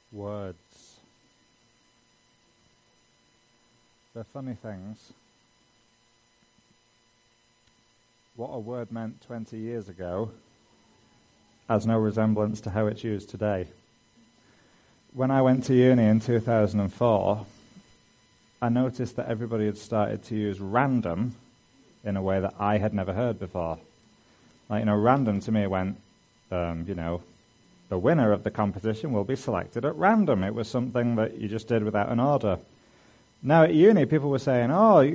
Words. They're funny things. What a word meant 20 years ago has no resemblance to how it's used today. When I went to uni in 2004, I noticed that everybody had started to use random in a way that I had never heard before. Like, random to me went, the winner of the competition will be selected at random. It was something that you just did without an order. Now at uni, people were saying,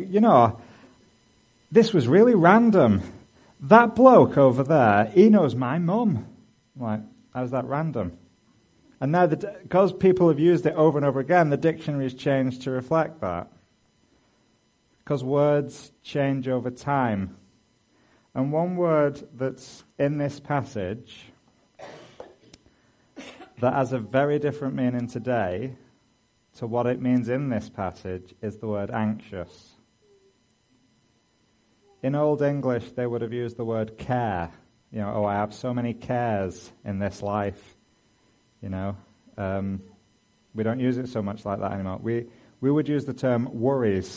this was really random. That bloke over there, he knows my mum. I'm like, how's that random? And now, because people have used it over and over again, the dictionary's changed to reflect that. Because words change over time. And one word that's in this passage that has a very different meaning today to what it means in this passage is the word anxious. In Old English, they would have used the word care. I have so many cares in this life. We don't use it so much like that anymore. We would use the term worries.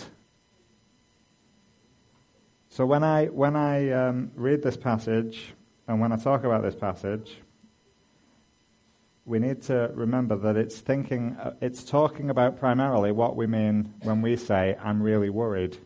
So when I read this passage, and when I talk about this passage, we need to remember that it's talking about primarily what we mean when we say, I'm really worried.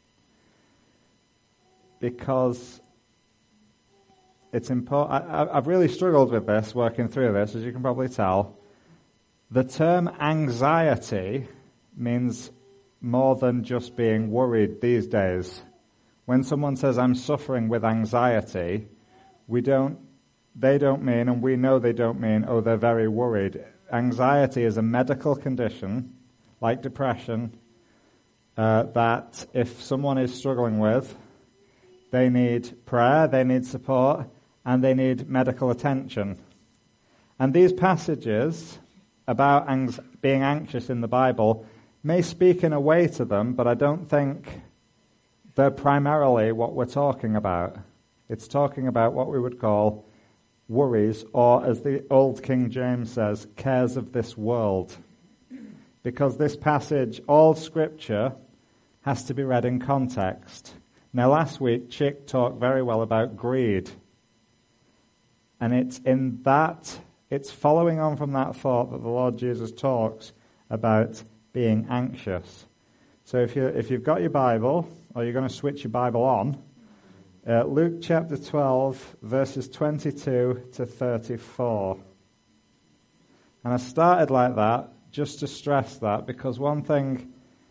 Because it's important. I've really struggled with this, working through this, as you can probably tell. The term anxiety means more than just being worried these days. When someone says, I'm suffering with anxiety, they don't mean, and we know they don't mean, they're very worried. Anxiety is a medical condition, like depression, that if someone is struggling with, they need prayer, they need support, and they need medical attention. And these passages about being anxious in the Bible may speak in a way to them, but I don't think they're primarily what we're talking about. It's talking about what we would call worries, or as the old King James says, cares of this world. Because this passage, all Scripture, has to be read in context. Now last week, Chick talked very well about greed. And it's following on from that thought that the Lord Jesus talks about being anxious. So if you've got your Bible, or you're going to switch your Bible on, Luke chapter 12, verses 22 to 34. And I started like that just to stress that, because one thing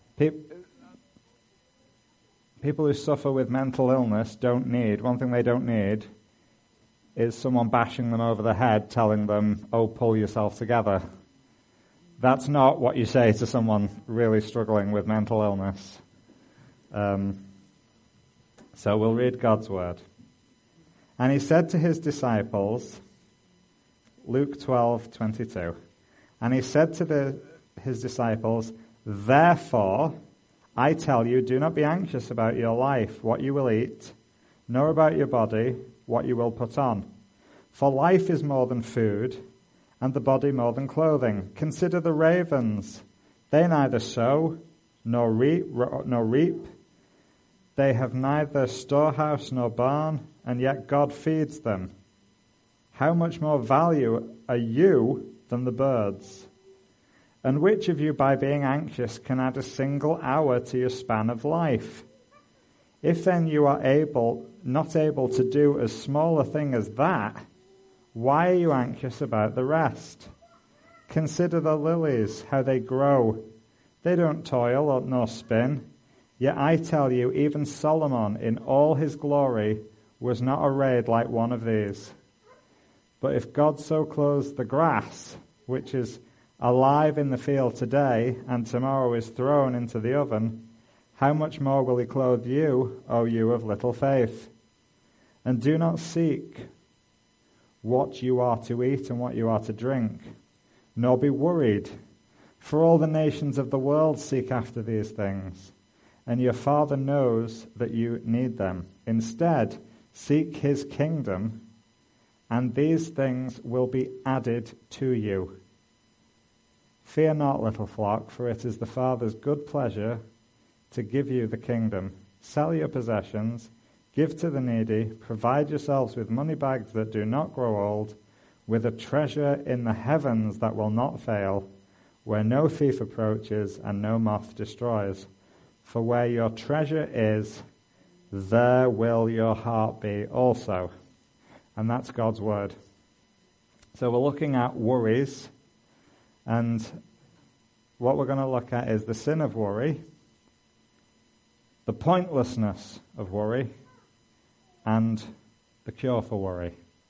people who suffer with mental illness one thing they don't need is someone bashing them over the head telling them, pull yourself together. That's not what you say to someone really struggling with mental illness. So we'll read God's word. And he said to his disciples, Luke 12:22, and he said to his disciples, therefore, I tell you, do not be anxious about your life, what you will eat, nor about your body, what you will put on. For life is more than food, and the body more than clothing. Consider the ravens. They neither sow nor reap. They have neither storehouse nor barn, and yet God feeds them. How much more value are you than the birds? And which of you, by being anxious, can add a single hour to your span of life? If then you are not able to do as small a thing as that, why are you anxious about the rest? Consider the lilies, how they grow. They don't toil nor spin. Yet I tell you, even Solomon in all his glory was not arrayed like one of these. But if God so clothes the grass, which is alive in the field today and tomorrow is thrown into the oven, how much more will he clothe you, O you of little faith? And do not seek what you are to eat and what you are to drink, nor be worried, for all the nations of the world seek after these things, and your Father knows that you need them. Instead, seek his kingdom, and these things will be added to you. Fear not, little flock, for it is the Father's good pleasure to give you the kingdom. Sell your possessions, give to the needy, provide yourselves with money bags that do not grow old, with a treasure in the heavens that will not fail, where no thief approaches and no moth destroys. For where your treasure is, there will your heart be also. And that's God's word. So we're looking at worries, and what we're going to look at is the sin of worry, the pointlessness of worry, and the cure for worry.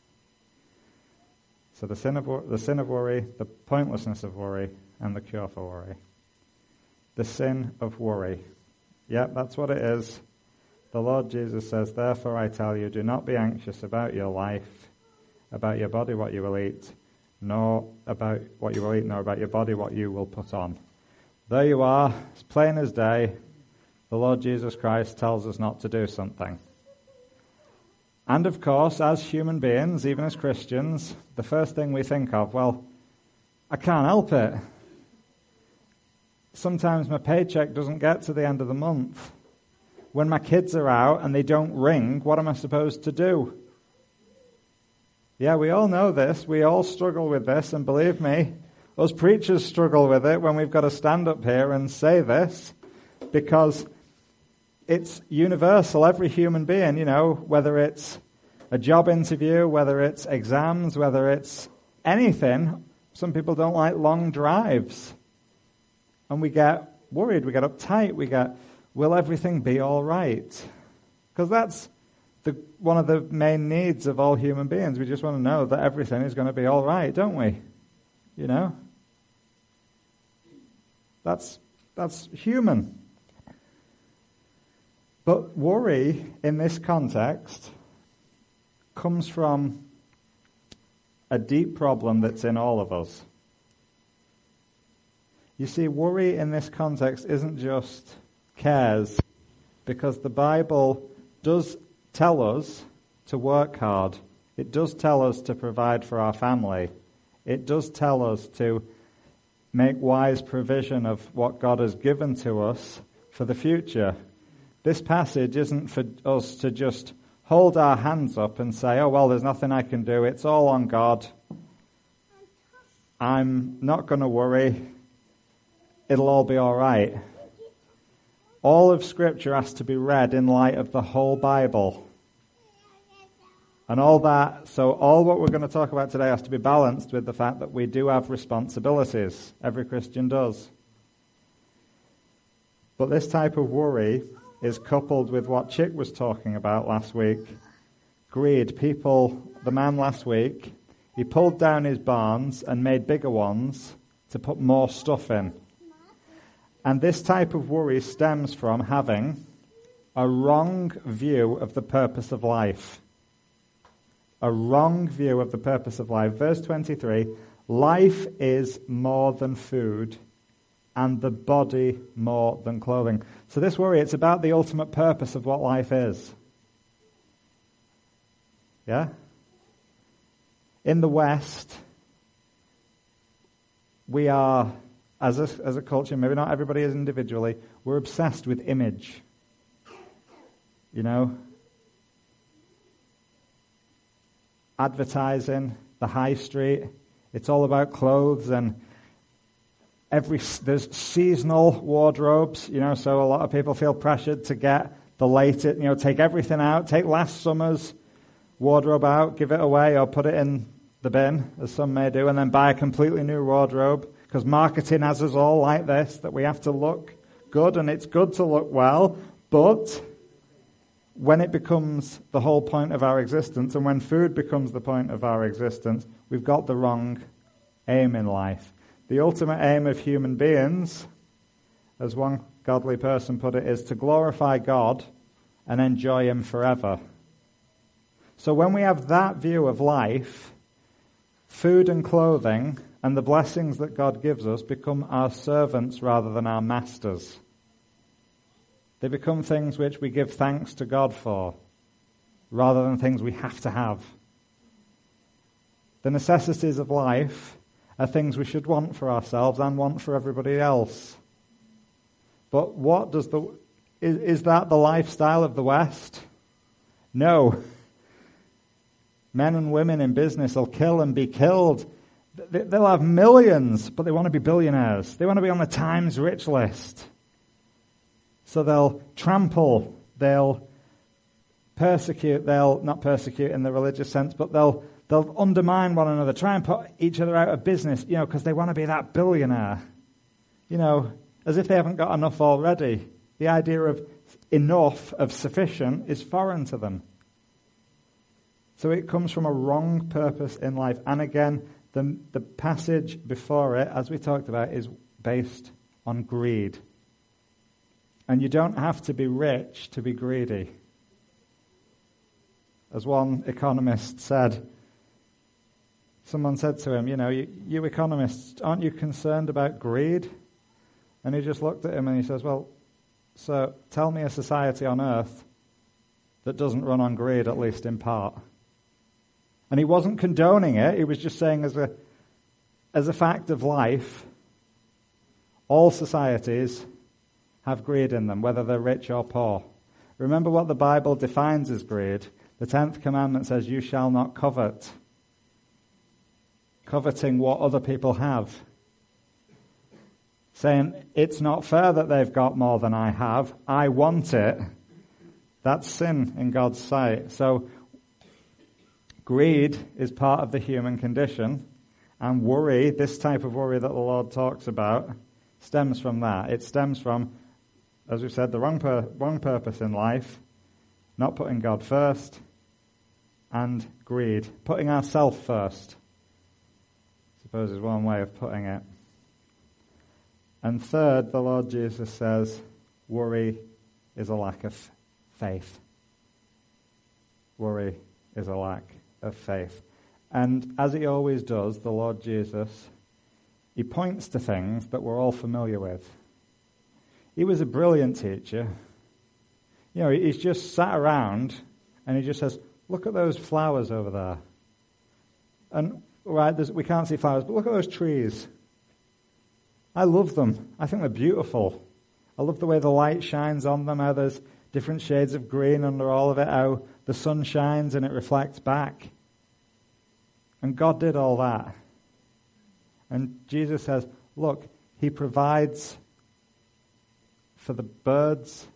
So the sin of worry, the pointlessness of worry, and the cure for worry. The sin of worry. Yep, that's what it is. The Lord Jesus says, therefore I tell you, do not be anxious about your life, about your body, what you will eat, nor about what you will eat, nor about your body, what you will put on. There you are, as plain as day. The Lord Jesus Christ tells us not to do something. And of course, as human beings, even as Christians, the first thing we think of, well, I can't help it. Sometimes my paycheck doesn't get to the end of the month. When my kids are out and they don't ring, what am I supposed to do? Yeah, we all know this. We all struggle with this, and believe me, us preachers struggle with it when we've got to stand up here and say this, because it's universal. Every human being, whether it's a job interview, whether it's exams, whether it's anything, some people don't like long drives. And we get worried, we get uptight, will everything be all right? Because that's one of the main needs of all human beings. We just want to know that everything is going to be all right, don't we? That's human. But worry in this context comes from a deep problem that's in all of us. You see, worry in this context isn't just cares, because the Bible does tell us to work hard. It does tell us to provide for our family. It does tell us to make wise provision of what God has given to us for the future. This passage isn't for us to just hold our hands up and say, oh, well, there's nothing I can do. It's all on God. I'm not going to worry. It'll all be all right. All of Scripture has to be read in light of the whole Bible. And all that, so all what we're going to talk about today has to be balanced with the fact that we do have responsibilities. Every Christian does. But this type of worry is coupled with what Chick was talking about last week. Greed. The man last week, he pulled down his barns and made bigger ones to put more stuff in. And this type of worry stems from having a wrong view of the purpose of life. A wrong view of the purpose of life. Verse 23, life is more than food, and the body more than clothing. So this worry, it's about the ultimate purpose of what life is. Yeah? In the West, we are, as a culture, maybe not everybody is individually, we're obsessed with image. Advertising, the high street, it's all about clothes, and there's seasonal wardrobes, so a lot of people feel pressured to get the latest, take everything out, take last summer's wardrobe out, give it away, or put it in the bin, as some may do, and then buy a completely new wardrobe, because marketing has us all like this, that we have to look good, and it's good to look well, but when it becomes the whole point of our existence, and when food becomes the point of our existence, we've got the wrong aim in life. The ultimate aim of human beings, as one godly person put it, is to glorify God and enjoy Him forever. So when we have that view of life, food and clothing and the blessings that God gives us become our servants rather than our masters. They become things which we give thanks to God for, rather than things we have to have. The necessities of life are things we should want for ourselves and want for everybody else. But what does is that the lifestyle of the West? No. Men and women in business will kill and be killed. They'll have millions, but they want to be billionaires. They want to be on the Times rich list. So they'll trample, they'll persecute, they'll not persecute in the religious sense, but they'll undermine one another, try and put each other out of business, because they want to be that billionaire. As if they haven't got enough already. The idea of enough, of sufficient, is foreign to them. So it comes from a wrong purpose in life. And again, the passage before it, as we talked about, is based on greed. And you don't have to be rich to be greedy. As one economist said, someone said to him, you economists, aren't you concerned about greed? And he just looked at him and he says, well, so tell me a society on earth that doesn't run on greed, at least in part. And he wasn't condoning it. He was just saying as a fact of life, all societies have greed in them, whether they're rich or poor. Remember what the Bible defines as greed. The 10th commandment says, you shall not covet. Coveting what other people have. Saying, it's not fair that they've got more than I have. I want it. That's sin in God's sight. So, greed is part of the human condition. And worry, this type of worry that the Lord talks about, stems from that. It stems from, as we said, the wrong purpose in life, not putting God first, and greed. Putting ourselves first, I suppose, is one way of putting it. And third, the Lord Jesus says, worry is a lack of faith. Worry is a lack of faith. And as he always does, the Lord Jesus, he points to things that we're all familiar with. He was a brilliant teacher. He's just sat around and he just says, look at those flowers over there. And we can't see flowers, but look at those trees. I love them. I think they're beautiful. I love the way the light shines on them, how there's different shades of green under all of it, how the sun shines and it reflects back. And God did all that. And Jesus says, look, he provides for the birds.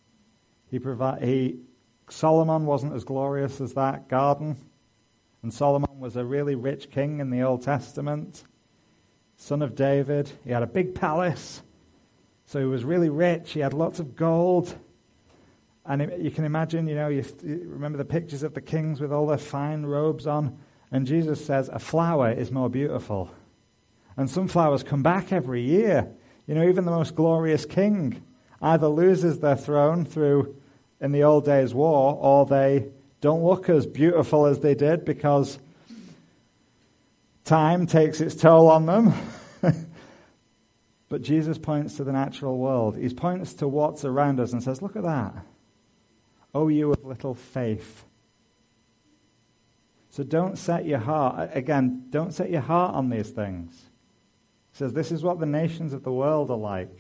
Solomon wasn't as glorious as that garden. And Solomon was a really rich king in the Old Testament. Son of David. He had a big palace. So he was really rich. He had lots of gold. And you can imagine, you remember the pictures of the kings with all their fine robes on. And Jesus says, a flower is more beautiful. And some flowers come back every year. Even the most glorious king either loses their throne through, in the old days, war, or they don't look as beautiful as they did because time takes its toll on them. But Jesus points to the natural world. He points to what's around us and says, look at that. Oh, you of little faith. So don't set your heart on these things. He says, this is what the nations of the world are like.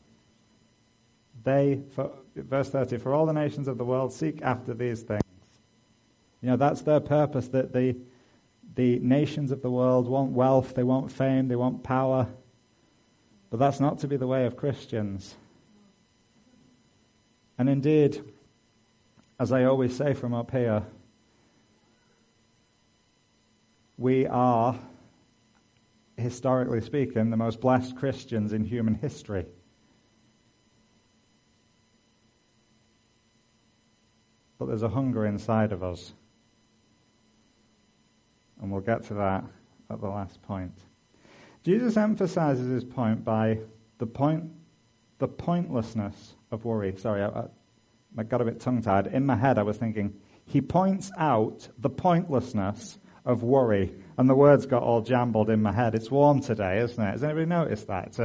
Verse 30, for all the nations of the world seek after these things. That's their purpose, that the nations of the world want wealth, they want fame, they want power. But that's not to be the way of Christians. And indeed, as I always say from up here, we are, historically speaking, the most blessed Christians in human history. But there's a hunger inside of us. And we'll get to that at the last point. Jesus emphasizes his point by the pointlessness of worry. Sorry, I got a bit tongue-tied. In my head I was thinking, he points out the pointlessness of worry. And the words got all jumbled in my head. It's warm today, isn't it? Has anybody noticed that?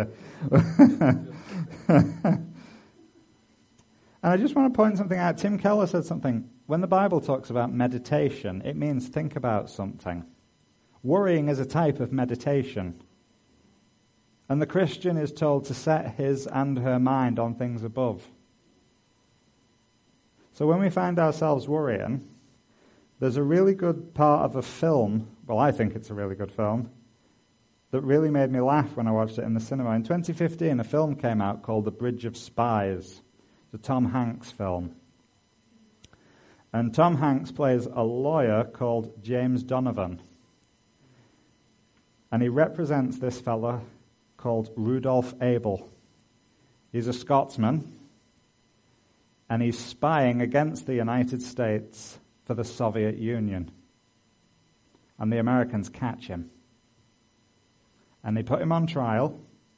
And I just want to point something out. Tim Keller said something. When the Bible talks about meditation, it means think about something. Worrying is a type of meditation. And the Christian is told to set his and her mind on things above. So when we find ourselves worrying, there's a really good part of a film, well, I think it's a really good film, that really made me laugh when I watched it in the cinema. In 2015, a film came out called The Bridge of Spies. It's a Tom Hanks film. And Tom Hanks plays a lawyer called James Donovan. And he represents this fella called Rudolph Abel. He's a Scotsman, and he's spying against the United States for the Soviet Union. And the Americans catch him. And they put him on trial,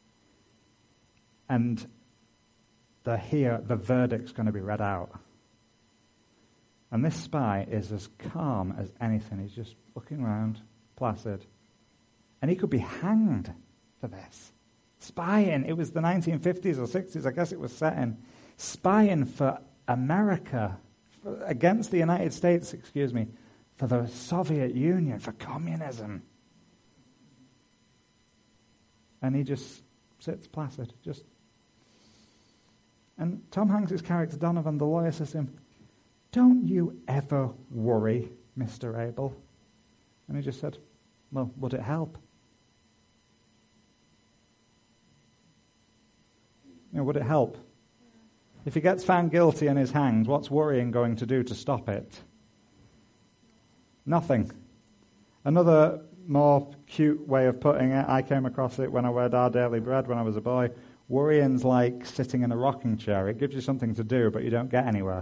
and the verdict's going to be read out. And this spy is as calm as anything. He's just looking around, placid. And he could be hanged for this. Spying, it was the 1950s or 60s, I guess it was set in. Spying for America, against the United States, for the Soviet Union, for communism. And he just sits placid, And Tom Hanks' character, Donovan, the lawyer, says to him, "Don't you ever worry, Mr. Abel?" And he just said, "Well, would it help?" Would it help? If he gets found guilty and is hanged, what's worrying going to do to stop it? Nothing. Another more cute way of putting it, I came across it when I read Our Daily Bread when I was a boy. Worrying's like sitting in a rocking chair. It gives you something to do, but you don't get anywhere.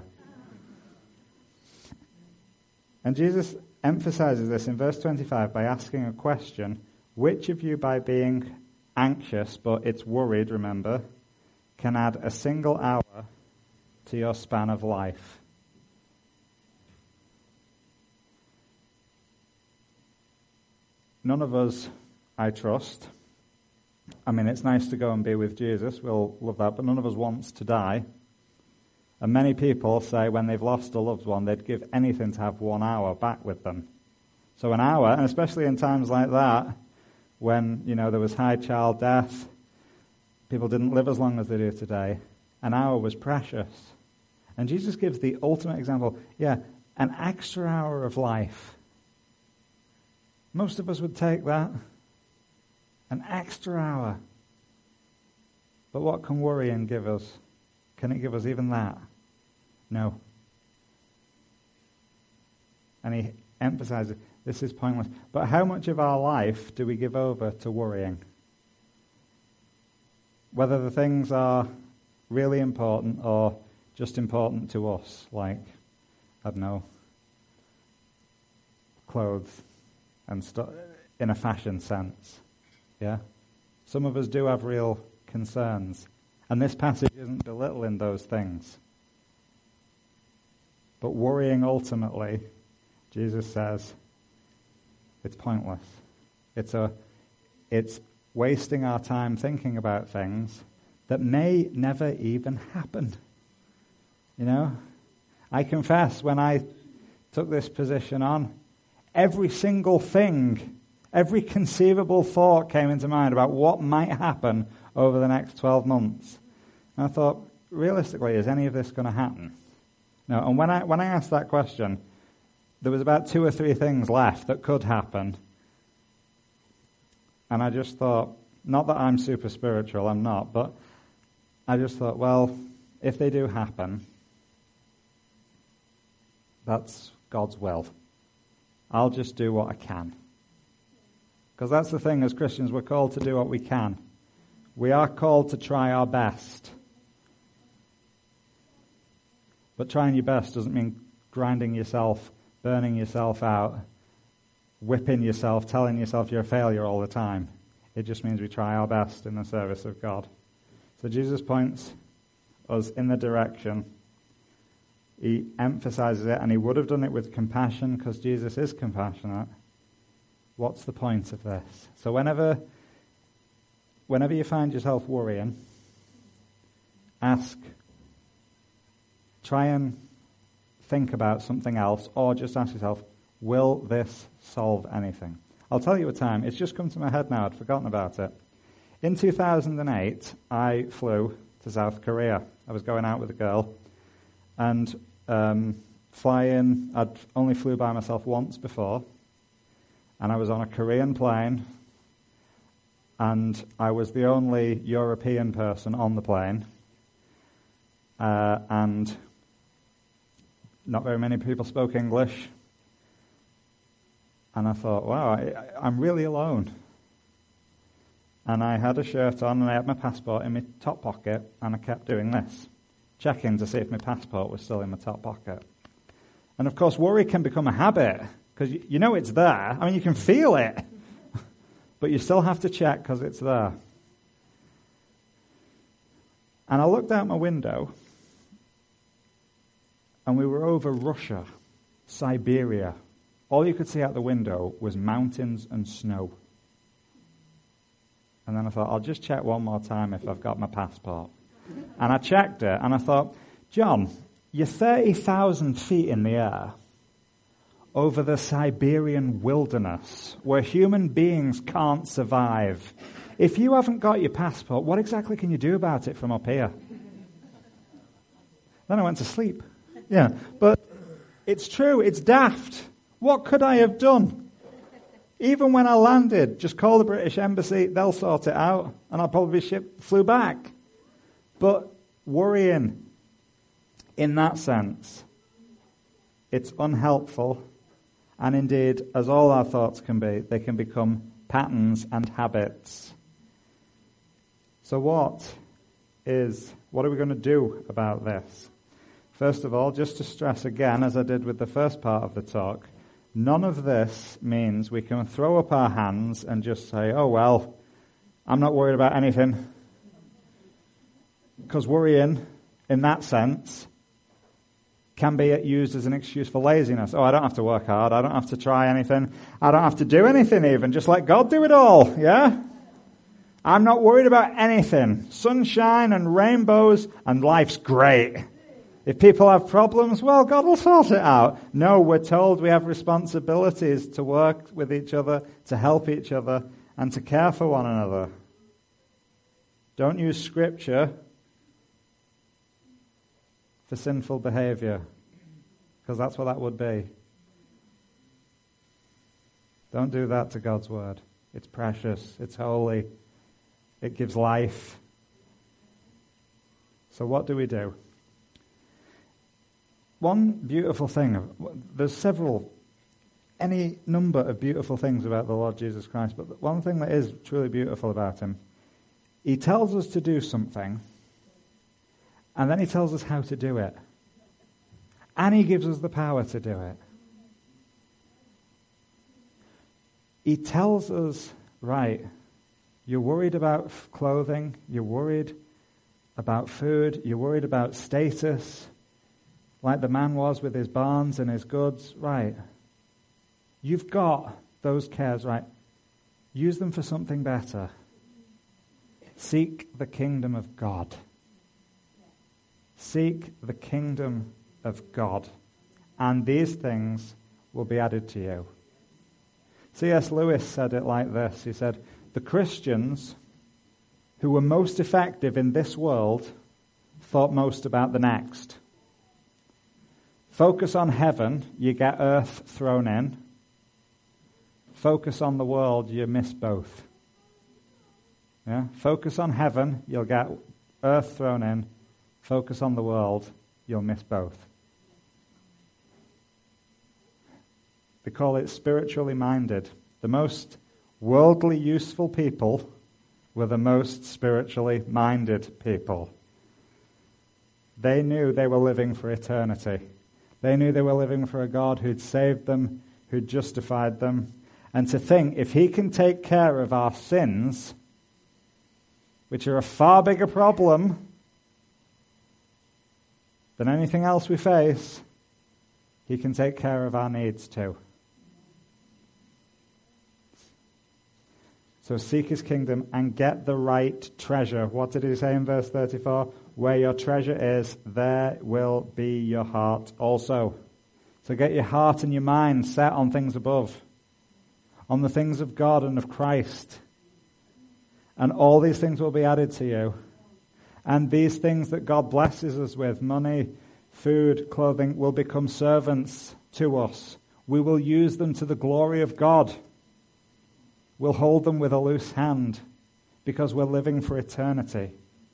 And Jesus emphasizes this in verse 25 by asking a question, which of you by being anxious, but it's worried, remember, can add a single hour to your span of life? None of us, I trust. I mean, it's nice to go and be with Jesus. We'll love that. But none of us wants to die. And many people say when they've lost a loved one, they'd give anything to have 1 hour back with them. So an hour, and especially in times like that, when, there was high child death, people didn't live as long as they do today, an hour was precious. And Jesus gives the ultimate example. Yeah, an extra hour of life. Most of us would take that. An extra hour. But what can worrying give us? Can it give us even that? No. And he emphasizes, this is pointless. But how much of our life do we give over to worrying? Whether the things are really important or just important to us, like, I don't know, clothes and stuff in a fashion sense. Yeah? Some of us do have real concerns. And this passage isn't belittling those things. But worrying ultimately, Jesus says, it's pointless. It's wasting our time thinking about things that may never even happen. I confess when I took this position on, every single thing, every conceivable thought came into mind about what might happen over the next 12 months. And I thought, realistically, is any of this going to happen? No. And when I asked that question, there was about 2 or 3 things left that could happen. And I just thought, not that I'm super spiritual, I'm not, but I just thought, well, if they do happen, that's God's will. I'll just do what I can. Because that's the thing, as Christians, we're called to do what we can. We are called to try our best. But trying your best doesn't mean grinding yourself, burning yourself out, whipping yourself, telling yourself you're a failure all the time. It just means we try our best in the service of God. So Jesus points us in the direction. He emphasizes it, and he would have done it with compassion because Jesus is compassionate. What's the point of this? So whenever you find yourself worrying, try and think about something else, or just ask yourself, will this solve anything? I'll tell you a time. It's just come to my head now. I'd forgotten about it. In 2008, I flew to South Korea. I was going out with a girl, and flying. I'd only flew by myself once before, and I was on a Korean plane, and I was the only European person on the plane, and not very many people spoke English. And I thought, wow, I'm really alone. And I had a shirt on, and I had my passport in my top pocket, and I kept doing this, checking to see if my passport was still in my top pocket. And of course, worry can become a habit, because you know it's there. I mean, you can feel it, but you still have to check because it's there. And I looked out my window, and we were over Russia, Siberia. All you could see out the window was mountains and snow. And then I thought, I'll just check one more time if I've got my passport. And I checked it, and I thought, John, you're 30,000 feet in the air over the Siberian wilderness where human beings can't survive. If you haven't got your passport, what exactly can you do about it from up here? Then I went to sleep. Yeah, but it's true, it's daft. What could I have done? Even when I landed, just call the British Embassy, they'll sort it out, and I'll probably flew back. But worrying, in that sense, it's unhelpful, and indeed, as all our thoughts can be, they can become patterns and habits. So what are we going to do about this? First of all, just to stress again, as I did with the first part of the talk, none of this means we can throw up our hands and just say, oh, well, I'm not worried about anything. Because worrying, in that sense, can be used as an excuse for laziness. Oh, I don't have to work hard. I don't have to try anything. I don't have to do anything even. Just let God do it all, yeah? I'm not worried about anything. Sunshine and rainbows and life's great. If people have problems, well, God will sort it out. No, we're told we have responsibilities to work with each other, to help each other, and to care for one another. Don't use Scripture for sinful behavior, because that's what that would be. Don't do that to God's Word. It's precious. It's holy. It gives life. So what do we do? One beautiful thing, there's any number of beautiful things about the Lord Jesus Christ, but one thing that is truly beautiful about him, he tells us to do something, and then he tells us how to do it. And he gives us the power to do it. He tells us, right, you're worried about clothing, you're worried about food, you're worried about status, like the man was with his barns and his goods, right. You've got those cares, right. Use them for something better. Seek the kingdom of God. Seek the kingdom of God, and these things will be added to you. C.S. Lewis said it like this. He said, the Christians who were most effective in this world thought most about the next. Focus on heaven, you get earth thrown in. Focus on the world, you miss both. Yeah? Focus on heaven, you'll get earth thrown in. Focus on the world, you'll miss both. They call it spiritually minded. The most worldly useful people were the most spiritually minded people. They knew they were living for eternity. They knew they were living for a God who'd saved them, who'd justified them. And to think, if he can take care of our sins, which are a far bigger problem than anything else we face, he can take care of our needs too. So seek his kingdom and get the right treasure. What did he say in verse 34? Where your treasure is, there will be your heart also. So get your heart and your mind set on things above, on the things of God and of Christ. And all these things will be added to you. And these things that God blesses us with, money, food, clothing, will become servants to us. We will use them to the glory of God. We'll hold them with a loose hand because we're living for eternity.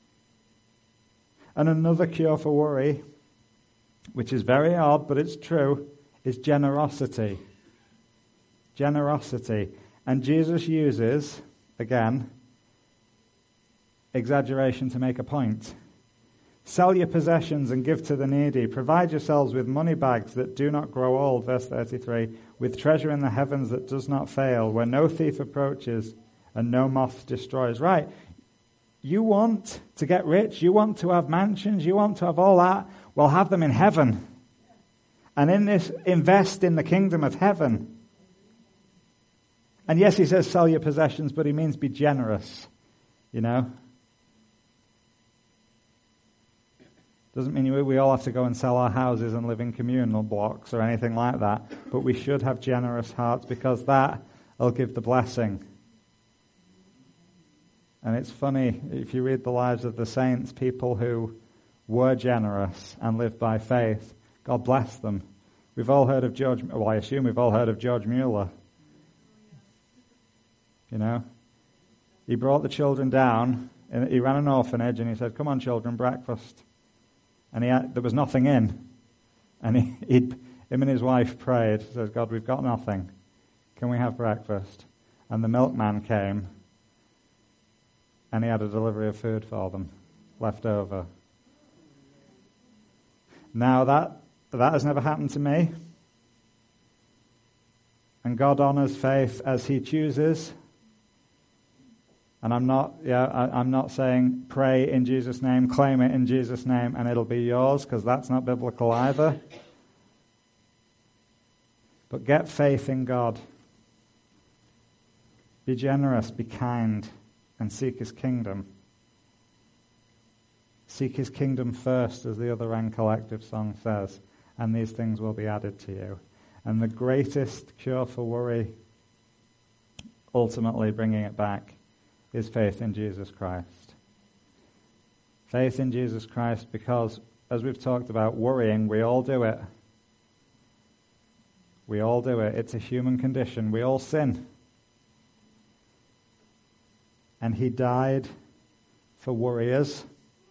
And another cure for worry, which is very odd, but it's true, is generosity. Generosity. And Jesus uses, again, exaggeration to make a point. Sell your possessions and give to the needy. Provide yourselves with money bags that do not grow old, verse 33, with treasure in the heavens that does not fail, where no thief approaches and no moth destroys. Right. You want to get rich? You want to have mansions? You want to have all that? Well, have them in heaven. And in this, invest in the kingdom of heaven. And yes, he says sell your possessions, but he means be generous. You know? Doesn't mean we all have to go and sell our houses and live in communal blocks or anything like that. But we should have generous hearts because that will give the blessing. And it's funny, if you read the lives of the saints, people who were generous and lived by faith, God bless them. We've all heard of I assume we've all heard of George Mueller. You know? He brought the children down, and he ran an orphanage, and he said, come on children, breakfast. And there was nothing in. And him and his wife prayed, said, God, we've got nothing. Can we have breakfast? And the milkman came, and he had a delivery of food for them, left over. Now that has never happened to me. And God honors faith as he chooses. And I'm not saying pray in Jesus' name, claim it in Jesus' name, and it'll be yours, because that's not biblical either. But get faith in God. Be generous, be kind, and seek his kingdom. Seek his kingdom first, as the Other End Collective song says, and these things will be added to you. And the greatest cure for worry, ultimately bringing it back, is faith in Jesus Christ. Faith in Jesus Christ, because, as we've talked about, worrying, we all do it. We all do it. It's a human condition. We all sin. And he died for worriers.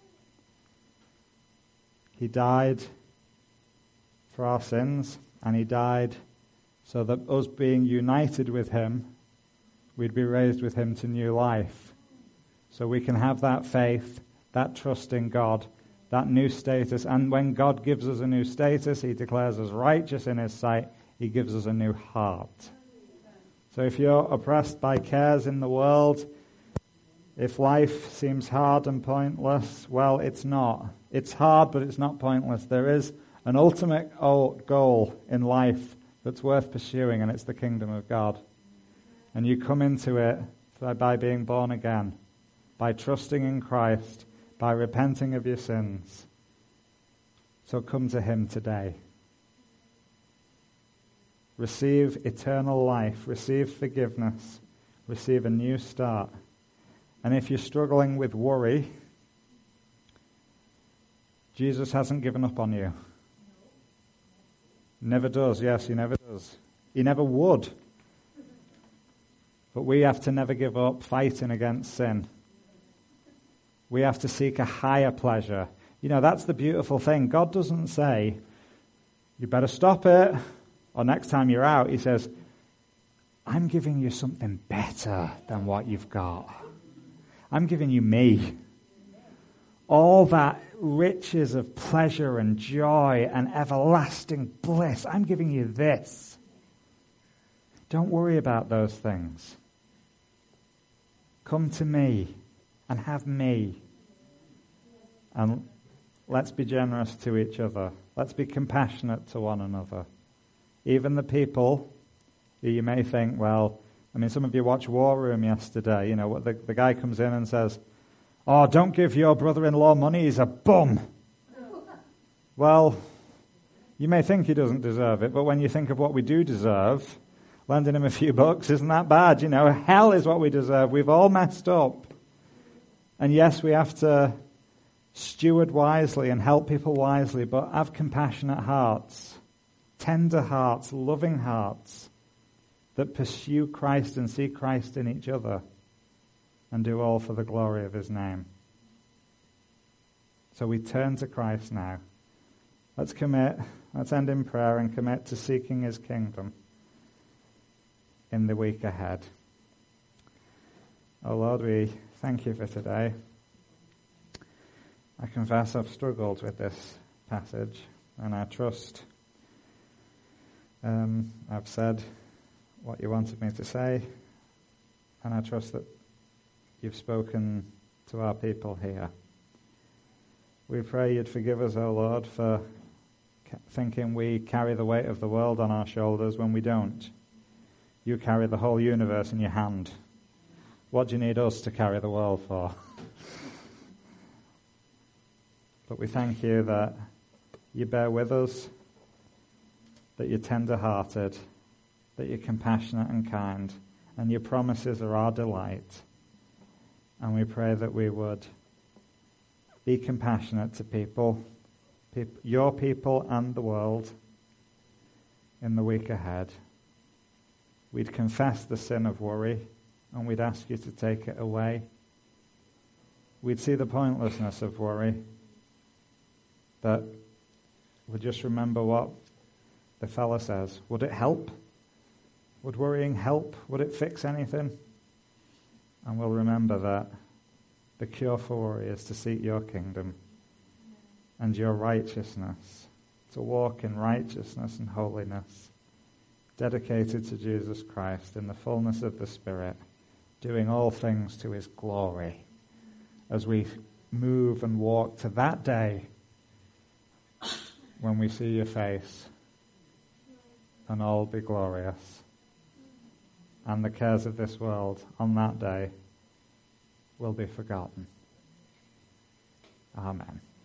He died for our sins, and he died so that us being united with him, we'd be raised with him to new life. So we can have that faith, that trust in God, that new status. And when God gives us a new status, he declares us righteous in his sight. He gives us a new heart. So if you're oppressed by cares in the world, if life seems hard and pointless, well, it's not. It's hard, but it's not pointless. There is an ultimate goal in life that's worth pursuing, and it's the kingdom of God. And you come into it by being born again, by trusting in Christ, by repenting of your sins. So come to him today. Receive eternal life, receive forgiveness, receive a new start. And if you're struggling with worry, Jesus hasn't given up on you. Never does. Yes, he never does. He never would. But we have to never give up fighting against sin. We have to seek a higher pleasure. You know, that's the beautiful thing. God doesn't say, you better stop it, or next time you're out, he says, I'm giving you something better than what you've got. I'm giving you me. All that riches of pleasure and joy and everlasting bliss. I'm giving you this. Don't worry about those things. Come to me and have me. And let's be generous to each other. Let's be compassionate to one another. Even the people who you may think, well, I mean, some of you watched War Room yesterday. You know, the guy comes in and says, oh, don't give your brother-in-law money, he's a bum. Well, you may think he doesn't deserve it, but when you think of what we do deserve, lending him a few bucks isn't that bad. Hell is what we deserve. We've all messed up. And yes, we have to steward wisely and help people wisely, but have compassionate hearts, tender hearts, loving hearts that pursue Christ and see Christ in each other and do all for the glory of his name. So we turn to Christ now. Let's commit, let's end in prayer and commit to seeking his kingdom in the week ahead. Oh Lord, we thank you for today. I confess I've struggled with this passage, and I trust I've said what you wanted me to say, and I trust that you've spoken to our people here. We pray you'd forgive us, O Lord, for thinking we carry the weight of the world on our shoulders when we don't. You carry the whole universe in your hand. What do you need us to carry the world for? But we thank you that you bear with us, that you're tender-hearted, that you're compassionate and kind, and your promises are our delight. And we pray that we would be compassionate to people, your people and the world in the week ahead. We'd confess the sin of worry, and we'd ask you to take it away. We'd see the pointlessness of worry, but we'd just remember what the fella says. Would it help? Would worrying help? Would it fix anything? And we'll remember that the cure for worry is to seek your kingdom and your righteousness, to walk in righteousness and holiness, dedicated to Jesus Christ in the fullness of the Spirit, doing all things to his glory as we move and walk to that day when we see your face and all be glorious. And the cares of this world on that day will be forgotten. Amen.